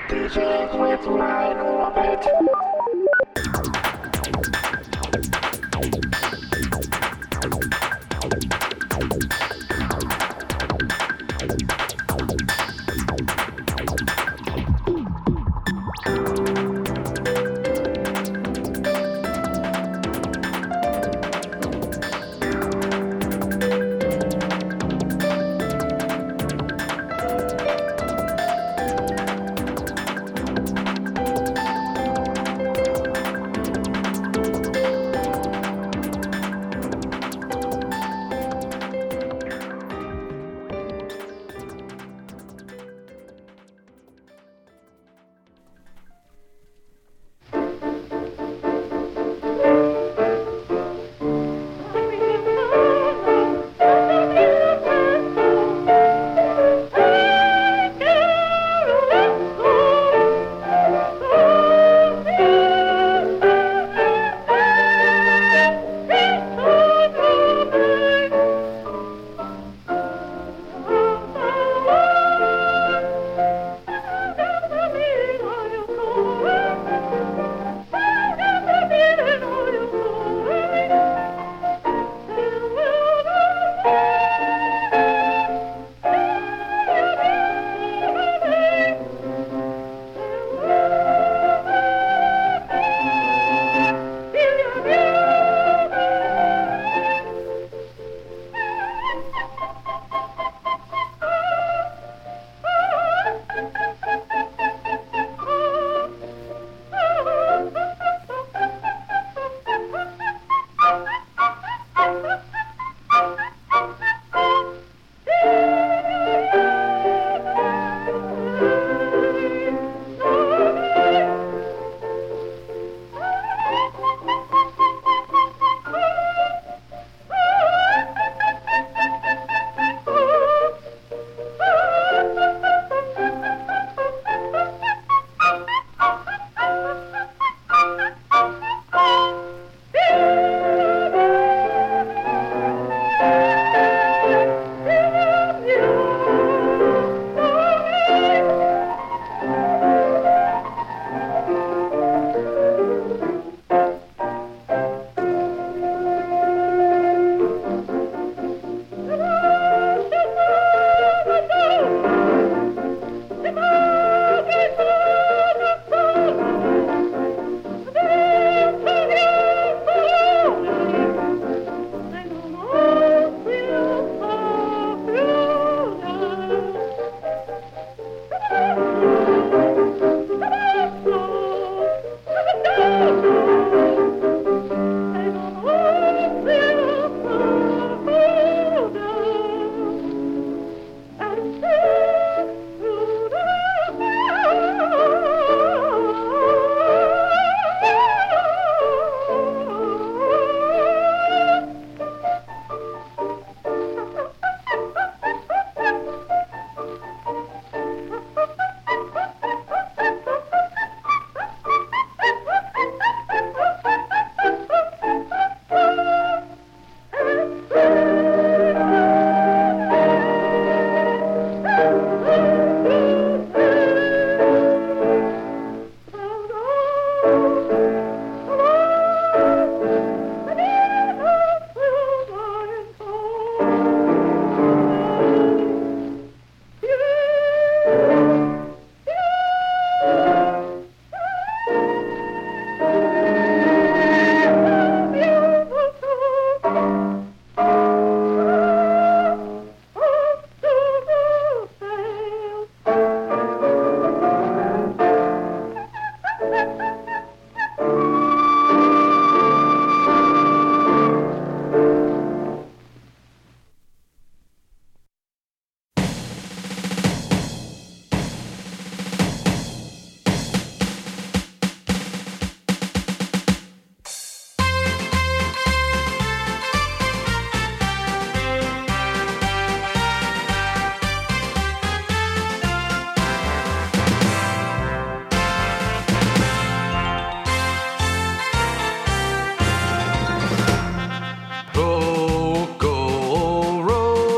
DJs with Line Orbit.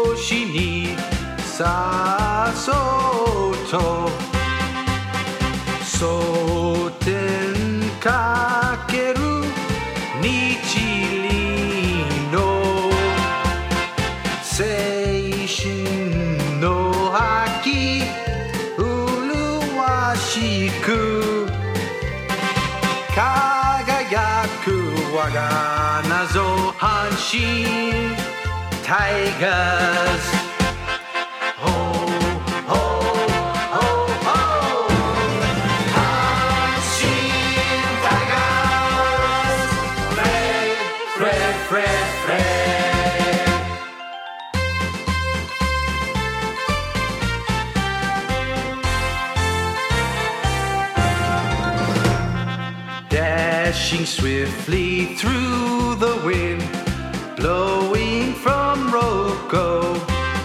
sa soto 争点かける日輪の青春の秋麗しく輝く我が謎阪神タイガースDashing swiftly through the wind, blowing from Rocco,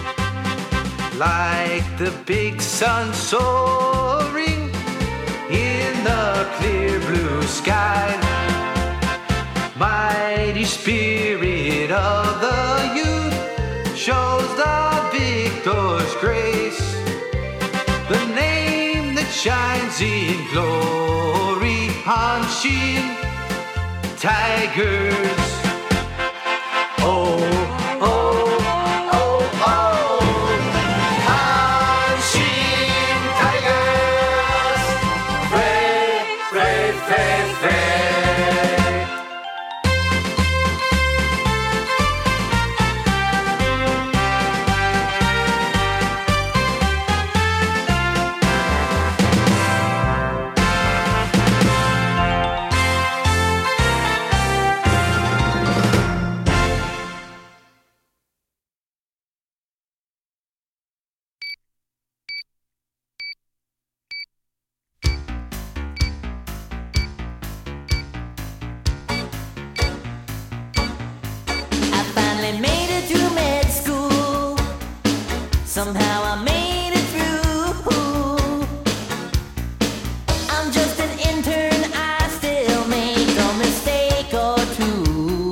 like the big sun soaring in the clear blue sky. Mighty spirit of the youth shows the victor's grace, the name that shines in glory, Hanshin Tigers. Oh, oh, oh, oh, Hanshin Tigers. Fred, Fred, Fred, Fred. Somehow I made it through. I'm just an intern, I still make a mistake or two.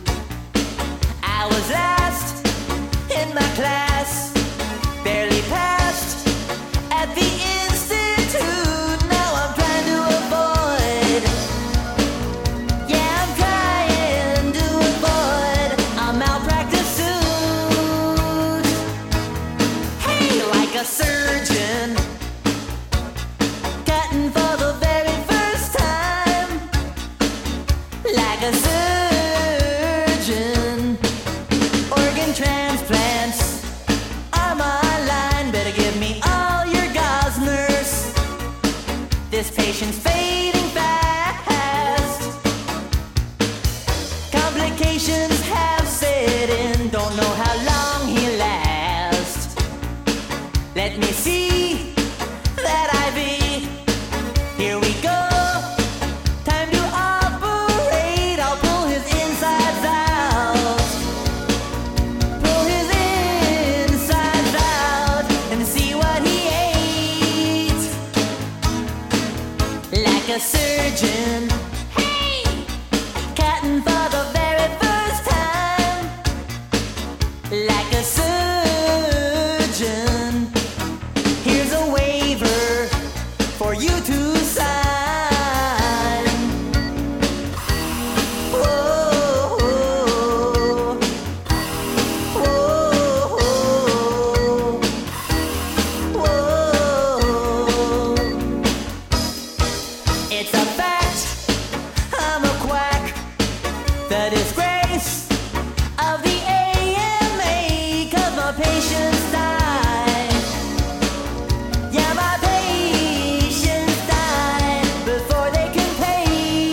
I was last in my class, barely passed at the institute. Now I'm trying to avoid, yeah, I'm trying to avoid a malpractice suit. Like a surgeon, cutting for the very first time. Like a surgeon, organ transplants are my line. Better give me all your gauze, nurse. This patient's fading fast. Complications have set in, don't know how long he'll last. Let me see that IV. Here we go. Time to operate. I'll pull his insides out. Pull his insides out and see what he ate. Like a surgeon. Hey! Cutting for the very first time. Like a surgeon. Here's a waiver for you to sign. Whoa, whoa, whoa, whoa. It's a fact, I'm a quack. The disgrace of the AMA, 'cause my patients die. Yeah, my patients die before they can pay.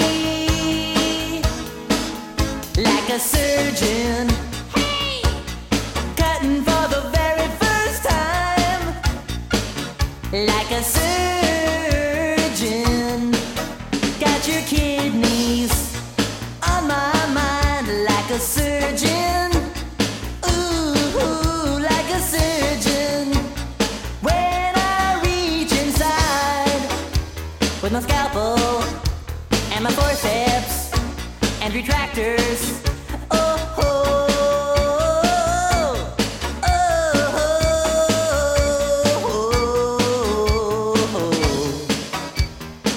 Like a surgeon, hey, cutting for the very first time. Like a surgeon, got your kidneys on my mind. Like a surgeon, ooh, like a surgeon. When I reach inside with my scalpel and my forceps and retractors, oh, oh, oh, oh, oh.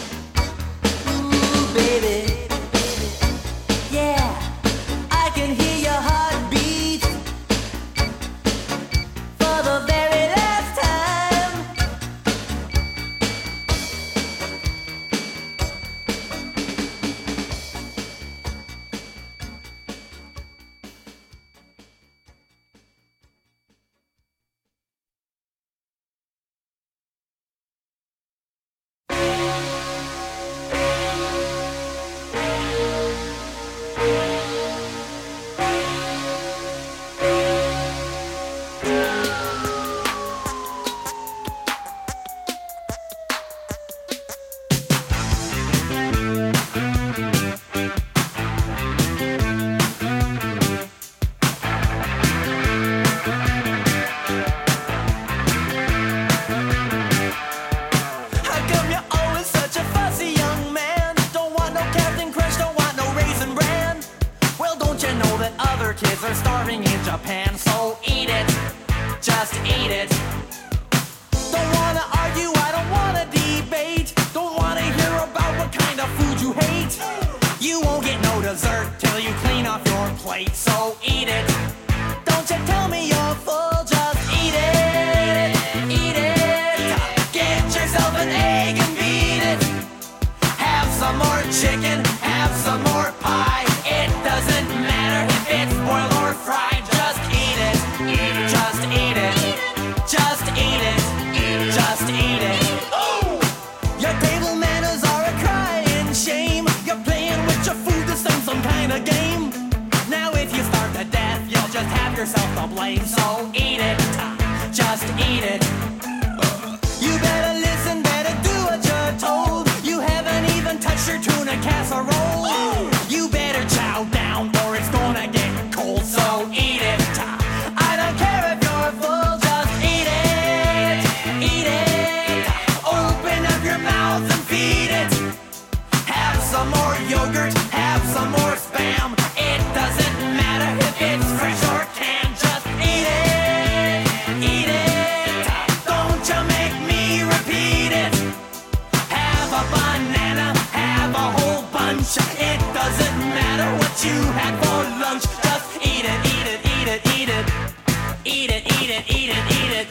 eat it. Don't wanna argue, I don't wanna debate. Don't wanna hear about what kind of food you hate. You won't get no dessert till you clean off your plate, so eat it. Don't you tell me you're full, just eat it. Eat it. Get yourself an egg and beat it. Have some more chicken, have some more pie. It doesn't matter if it's boiled or fried. Just eat it. Just eat it. Just eat it. Just eat it. Your table manners are a crying shame. You're playing with your food, this ain't some kind of game. Now if you starve to death, you'll just have yourself to blame. So eat it. Just eat it. You better listen, better do what you're told. You haven't even touched your tuna casserole. You better chow down or it's gonna get cold. So eat it. I don't care if you're full, just eat it. Eat it. Open up your mouth and feed it. Have some more yogurt, have some more Spam. It doesn't matter if it's fresh or canned. Just eat it. Eat it. Don't you make me repeat it. Have a banana, have a whole bunch. It doesn't matter what you had for lunch. Just eat it, eat it, eat it, eat it. Eat it, eat it, eat it, eat it.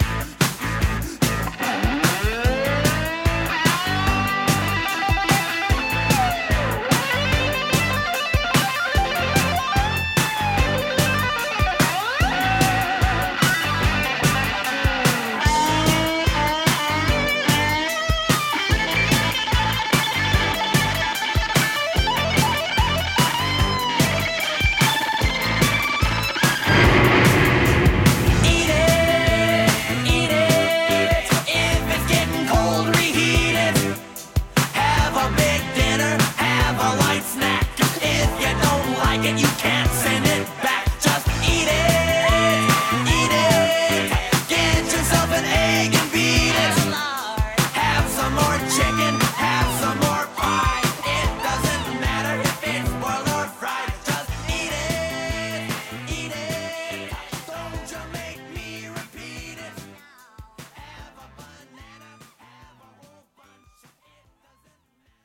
Eat it, eat it. If it's getting cold, reheat it. Have a big dinner, have a light snack. If you don't like it, you can't send it back. Just eat it, eat it. Get yourself an egg and beat it. Have some more chicken, have some more pie. It doesn't matter if it's boiled or fried. Just eat it, eat it. Don't you make me repeat it. Have a banana, have a whole bunch. It doesn't matter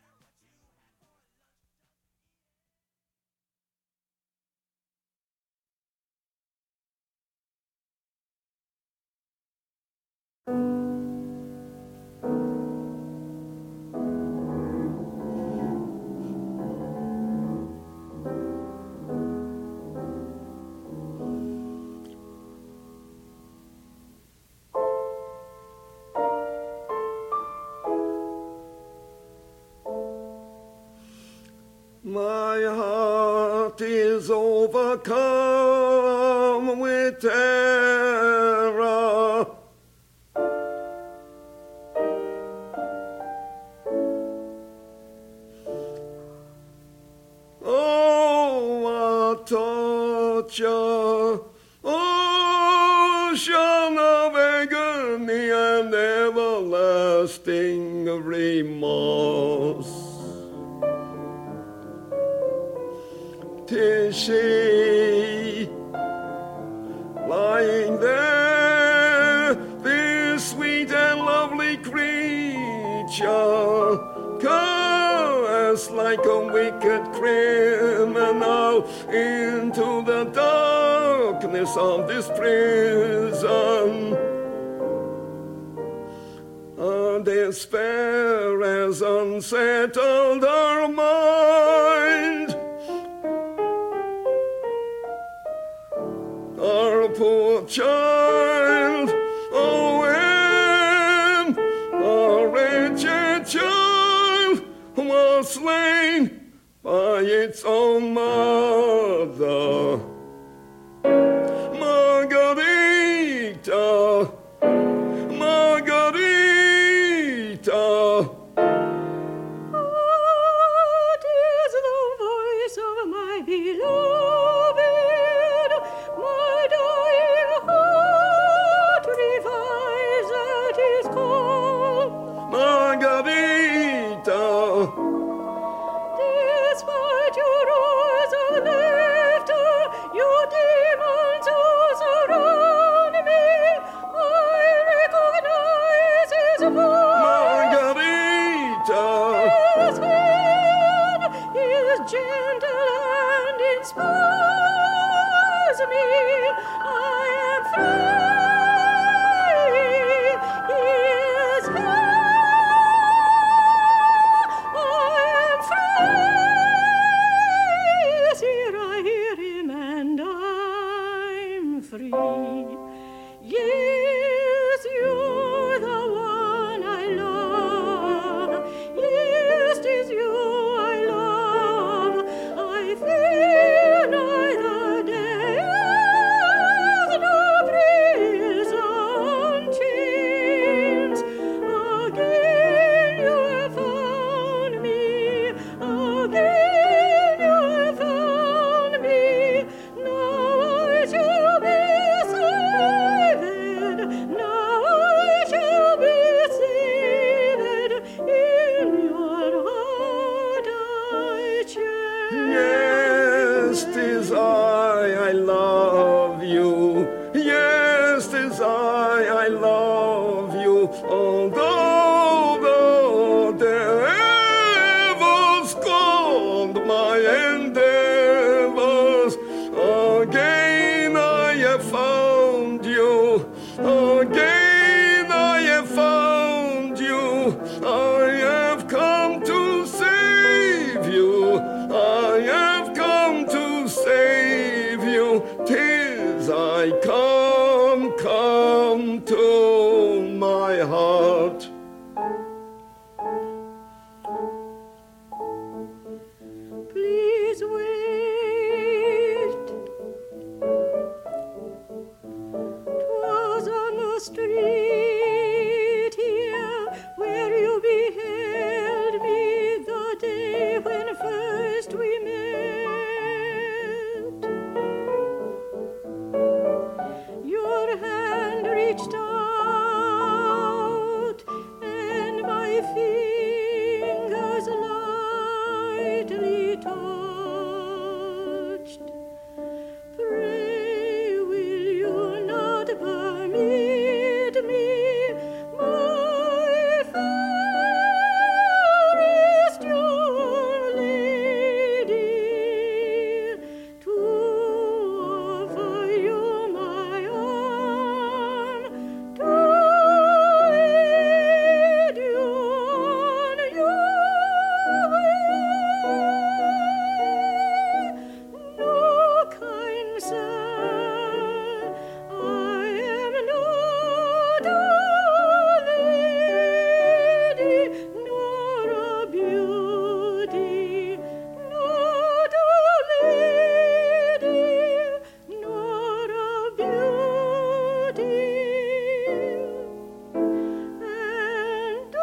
My heart is overcome with terror. Oh, what torture! Ocean of agony and everlasting remorse. 'Tis she lying there, this sweet and lovely creature, cast like a wicked criminal into the darkness of this prison. And despair has unsettled her mind. Our poor child, oh, when our wretched child was slain by its own mother, Margarita, Margarita. What is the voice of my beloved? My dying heart revives at his call. Margarita, Despite your eyes of laughter, you demons who surround me, I Margarita. His hand is gentle and inspires me. I am free. His hand, I am free. Yes, here I hear him and I'm free. Yes, you're the one I love. Yes, 'tis you I love. I fear neither death nor prison chains. Again you have found me. Again you have found me. Now I shall be saved. Now I shall be saved. In your heart I cherish. Yes, 'tis I love you. Yes, 'tis I love you. Although the devil scorned my endeavors, again I have found you. Again I have found you. I have come to save you. I have come to save you. 'Tis I come to my heart. Please wait. 'Twas on the street here where you beheld me the day when first we met. Your hand reached out and my fingers lightly touched. Pray will you not permit me, my fairest young lady, to offer you my arm, to lead you on your way. No, kind sir, I am not a lady, nor a beauty, not a lady, nor a beauty, and do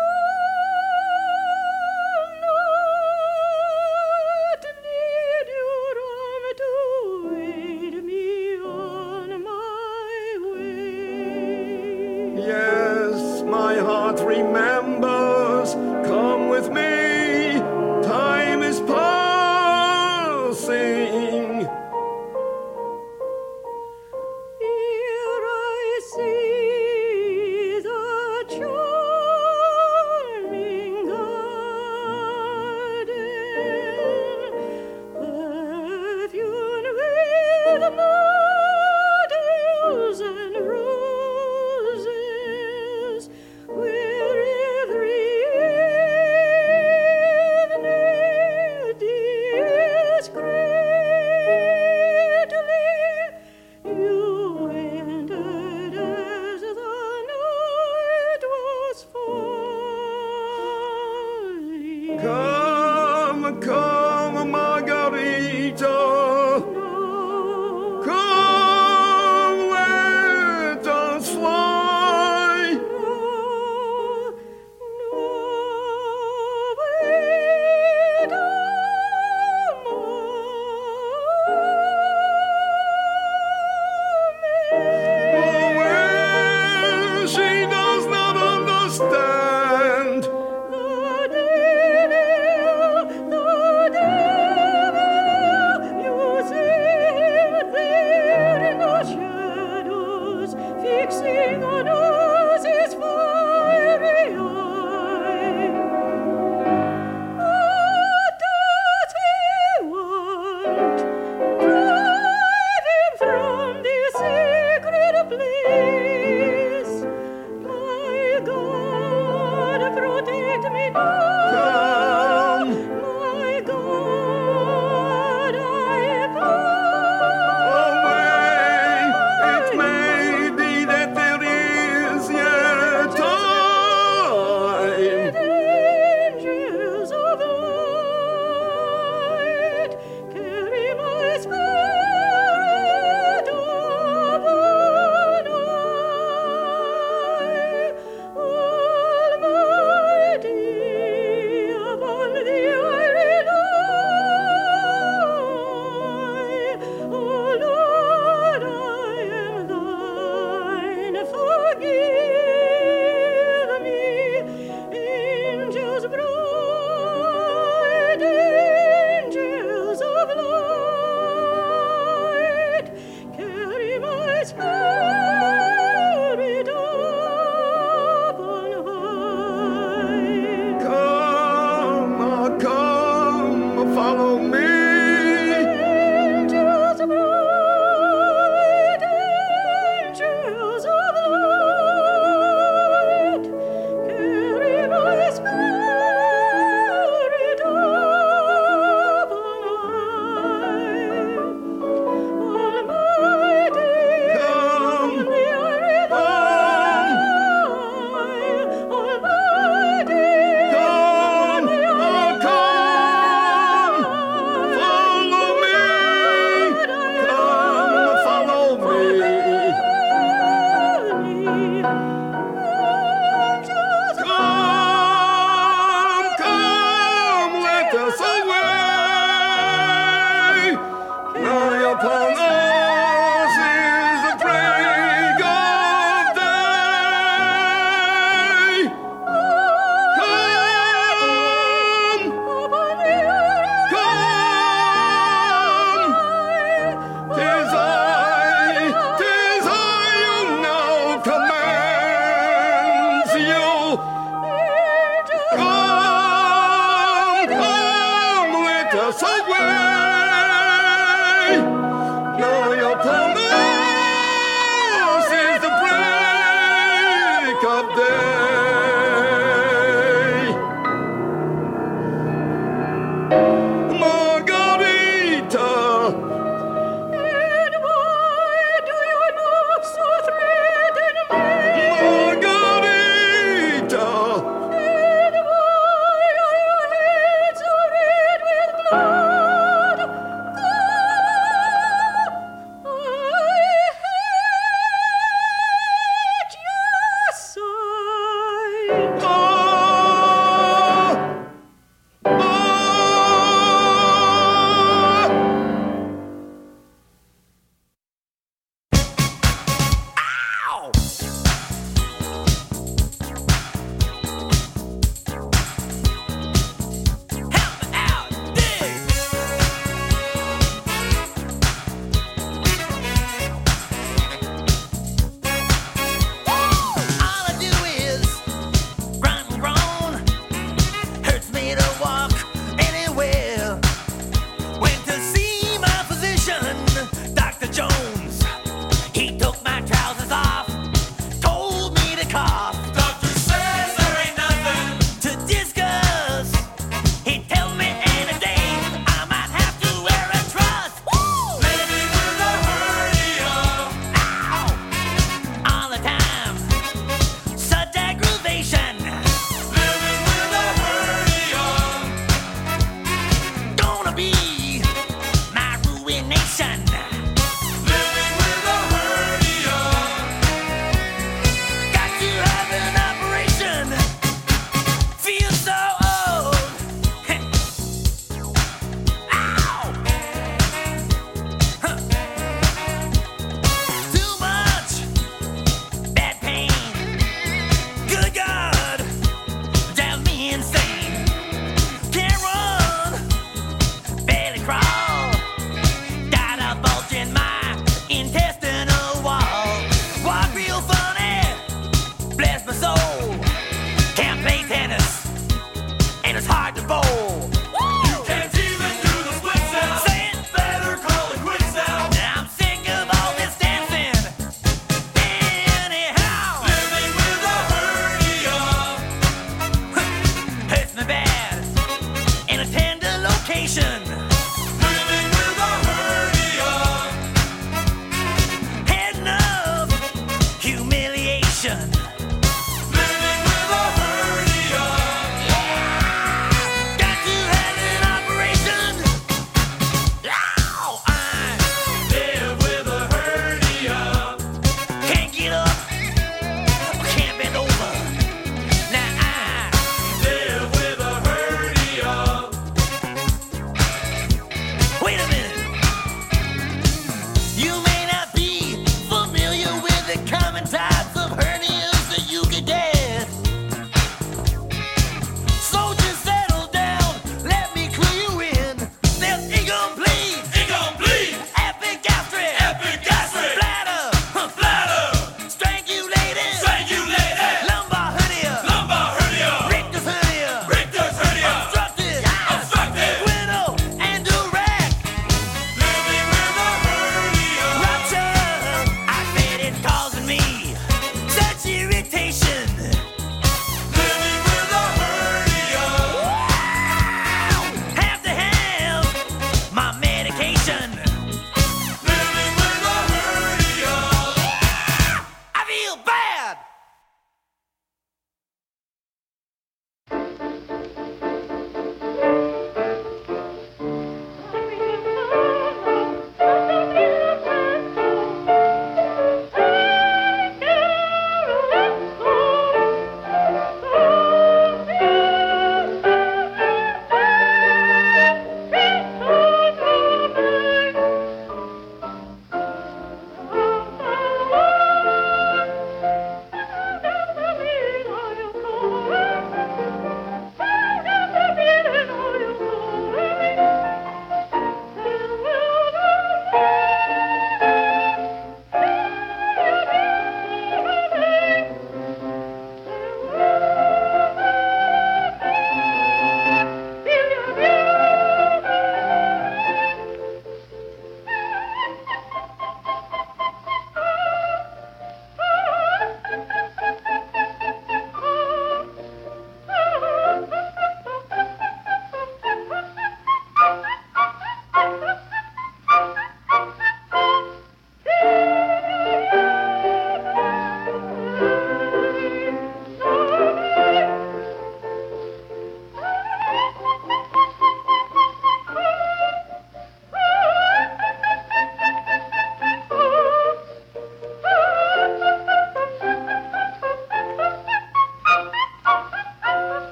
not need your arm to aid me on my way. Yes, my heart remembers. Come with me. Time is passing. Here I see the charming garden, perfumed with myrtles and roses, where every evening discreetly you entered as the night was falling. Come, Margarita. No, Come, let us fly. no, wait a moment. Well, she does not understand. The day My God, I away. It may be that there is yet time. angels of light carry my spirit upon high. Almighty, upon the iron eye. O Lord, I am thine. Forgive me, angels bright, angels of light, carry my spirit upon high. Come, follow me. Angels bright, angels of light, carry my spirit upon high. Almighty, Come, the iron eye. Almighty, Come, follow me. Come, follow me. Come, let us away. Nigh upon us is the break of day. Come, 'tis I who now commands you. Come, let us away. Nigh upon us is the break of day. Margarita, And why do you look so threatening me? Margarita, And why are your hands so red with blood? I hate your sight. oh, oh. All I do is grunt and groan. Hurts me to walk anywhere. Went to see my physician, Dr. Jones. He took my trousers off, told me to cough. Doctor says there ain't nothing to discuss. He tells me any day I might have to wear a truss. Living with a hernia. Ow! All the time. Such aggravation. Living with a hernia. Gonna be my ruination. Living with a hernia. Got to have an operation. Feel so old. Ow! Huh. Too much bad pain. Good God, drives me insane. Can't run, barely crawl. Got a bulge in my intestinal wall. Walk real funny, bless my soul. Can't play tennis, and it's hard to bowl. You can't even do the split sound. Say it, better call it quits now. I'm sick of all this dancing. Anyhow, living with a hernia. Hurts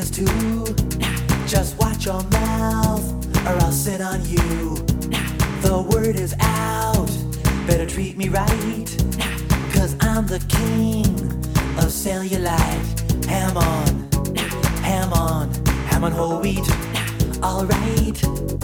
is to just watch your mouth or I'll sit on you. The word is out, better treat me right, 'cause I'm the king of cellulite. Ham on, ham on, ham on whole wheat, alright.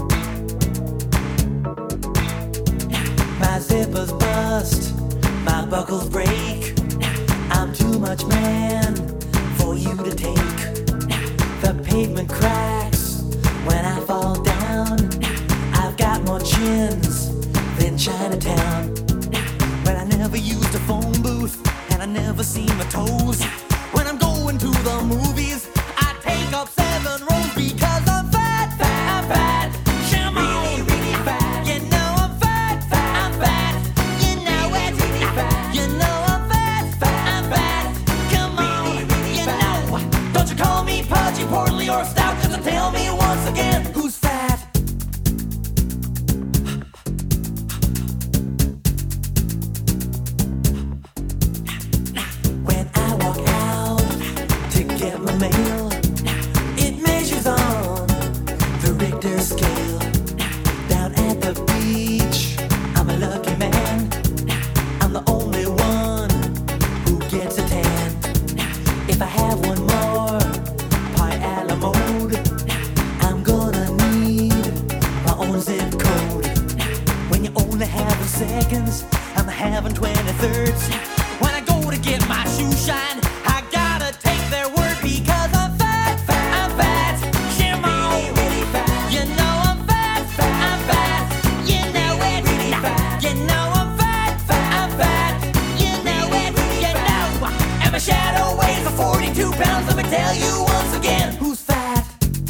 My zippers bust, my buckles break. I'm too much man for you to take. The pavement cracks when I fall down. I've got more chins than Chinatown. But I never used a phone booth and I never seen my toes. When I'm going to the movies, I take up 7 rows because I'm fat, fat, I'm fat. Come on, really, really fat. You know I'm fat, fat, I'm fat. You know it's really fat. You know I'm fat, fat, I'm fat. Come on, really, really you fat. Know. Don't you call me pudgy, portly, or stout, just to tell me once again who's fat. When I walk out to get my mail, it measures on the Richter scale. Down at the beach, I'm a lucky man. I'm the only one who gets a tan. If I have one more pie a la mode, I'm gonna need my own zip code. When you only have seconds, I'm having 23rds. When I go to get my shoe shine, I gotta take their word because I'm fat, fat, I'm fat. Come on, really, really fat. You know I'm fat, fat, I'm fat. You know it, really fat. You know I'm fat, fat, I'm fat. You know it, you know. And my shadow weighs 42 pounds. Let me tell you once again who's fat.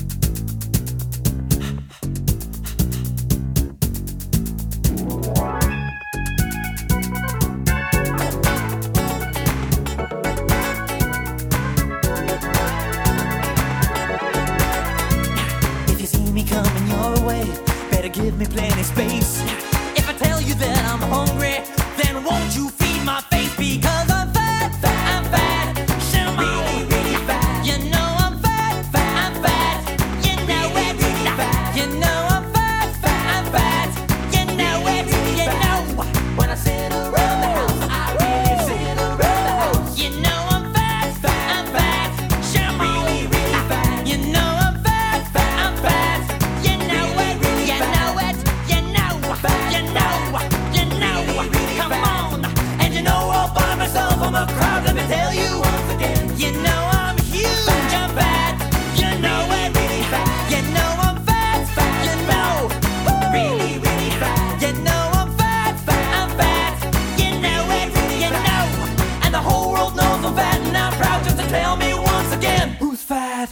If you see me coming your way, better give me plenty space. If I tell you that I'm hungry, then won't you feed my face because I'm fat, fat, I'm fat. Come on, really, really fat. You know I'm fat, fat, I'm fat. You know it, really fat. You know I'm fat, fat, I'm fat. You know it, you know. When I sit around the house, I really sit around the house. You know I'm fat, fat, I'm fat. Come on, really, really fat. You know I'm fat, fat, I'm fat. You know it, you know it, you know. You know, you know. Come on, and you know all by myself I'm a crowd. Let me tell you once again. You know I'm huge, I'm fat. You know it, really fat. You know I'm fat, fat. You know, really, really fat. You know I'm fat, fat, I'm fat. You know it, you know. And the whole world knows I'm fat, and I'm proud just to tell me once again who's fat.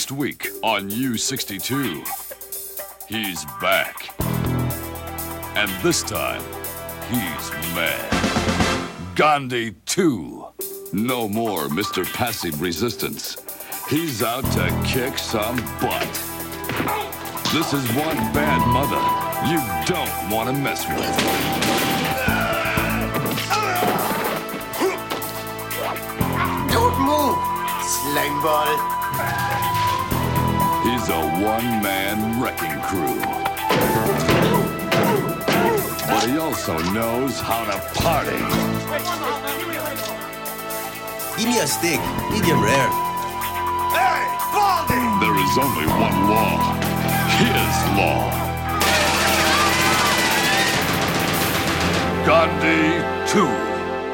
Next week on U62, he's back. And this time, he's mad. Gandhi 2. No more Mr. Passive Resistance. He's out to kick some butt. This is one bad mother you don't want to mess with. Don't move, slime ball. He's a one-man wrecking crew. But he also knows how to party. Give me a steak, medium rare. Hey, Baldy! There is only one law. His law. Gandhi 2.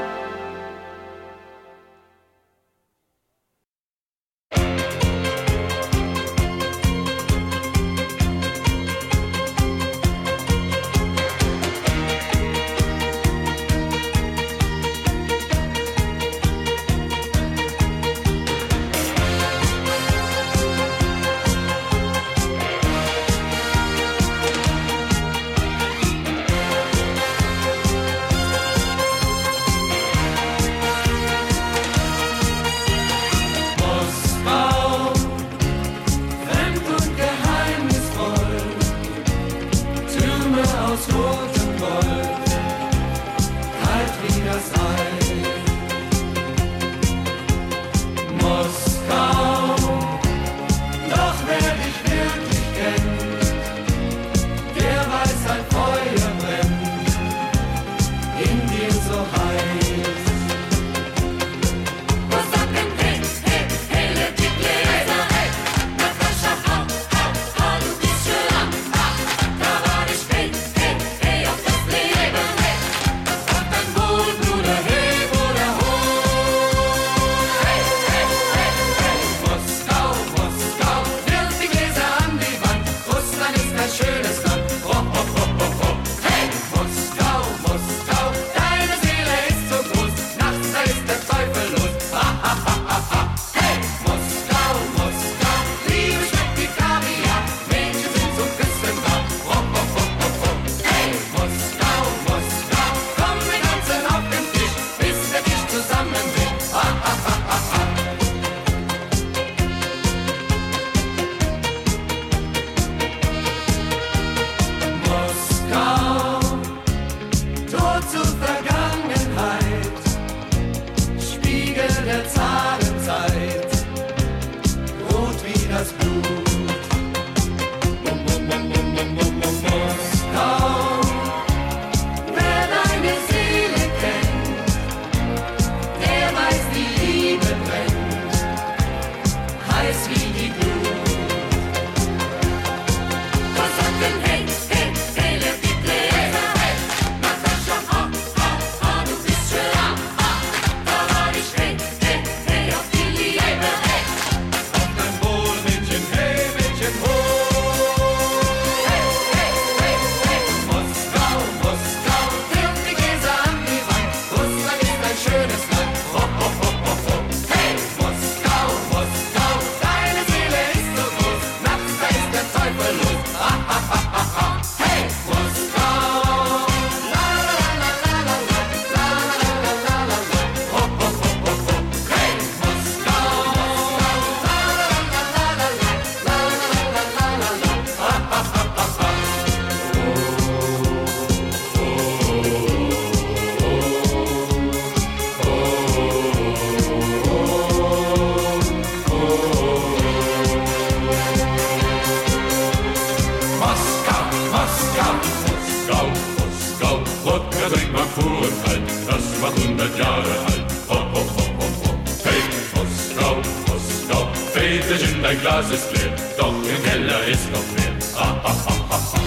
Dein Glas ist leer, doch im Keller ist noch mehr. Ha, ha, ha, ha, ha.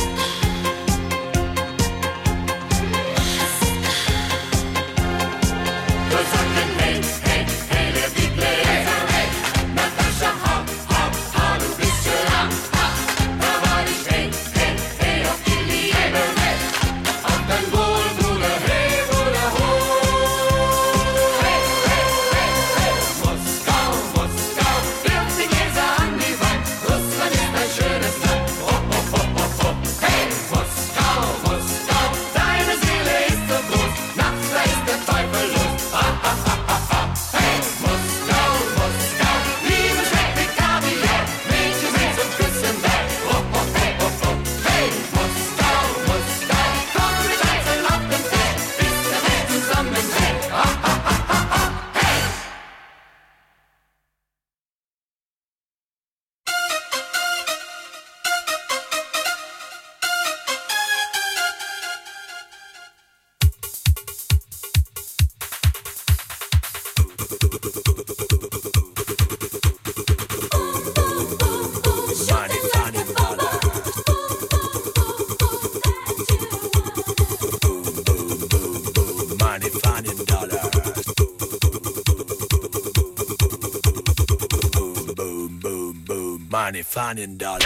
Wir sagen hey, hey, hey, wer die Gläser, hey. Natascha, ha, ha, ha, du bist schön, ha, ha. Da war ich, hey, hey, hey, auf die Liebe, hey. Auf dein Wohl, Bruder, hey, Bruder, ho. Hey, hey, hey, hey. Moskau, Moskau, wirf die Gläser an die money, finding dollars.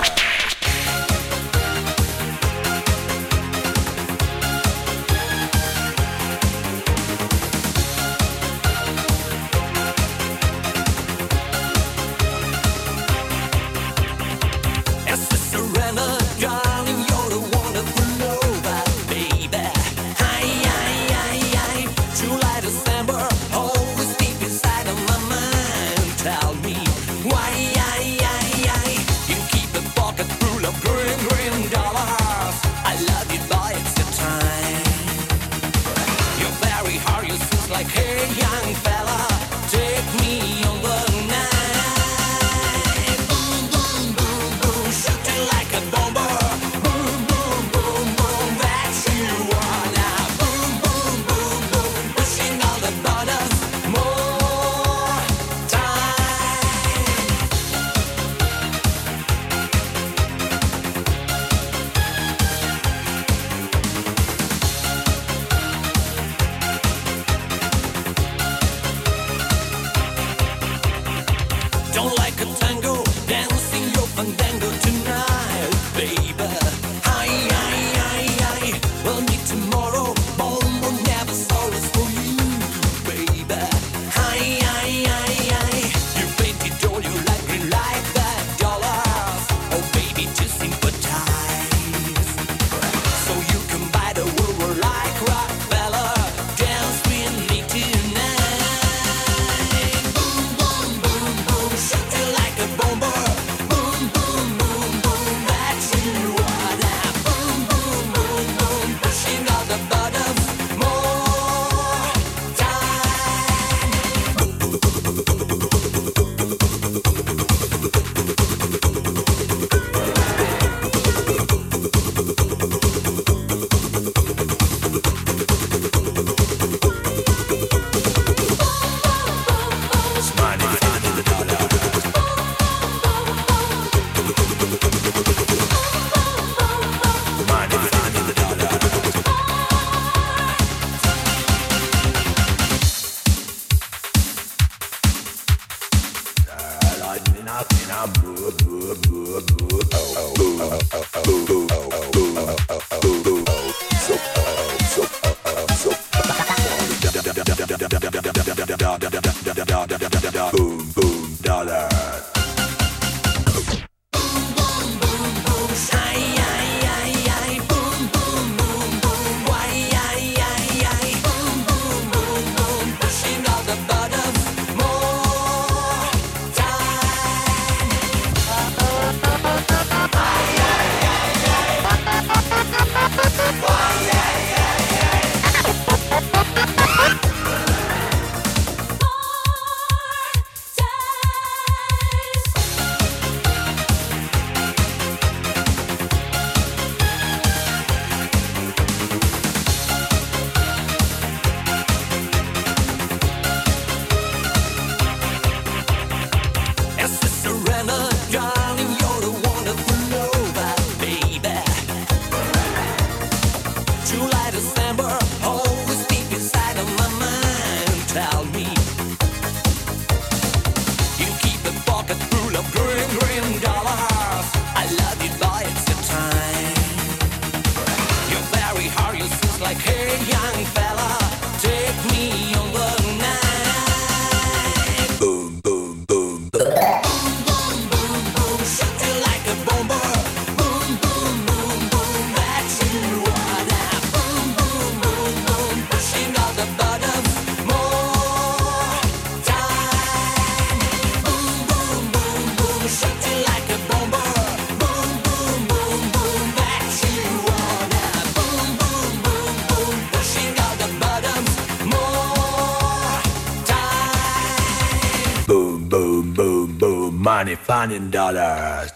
Money, finding dollars.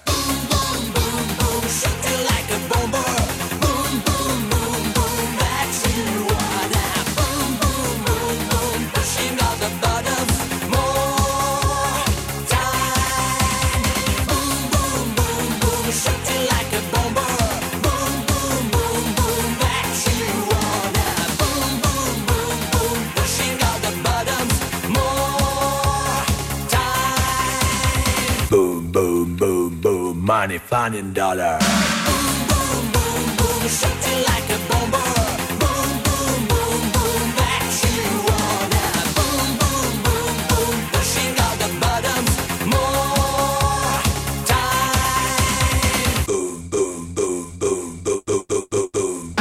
Boom, boom, boom, boom. money, finding dollars. Boom, boom, boom, boom, shooting like a bomber. Boom, boom, boom, boom, back you wanna. Boom, boom, boom, boom, pushing out the buttons. More time. Boom, boom, boom, boom, boom, boom, boom, boom, boom.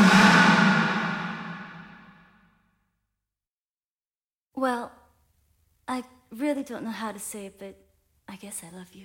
Well, I really don't know how to say it, but I guess I love you.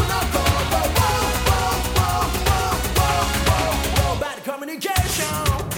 Communication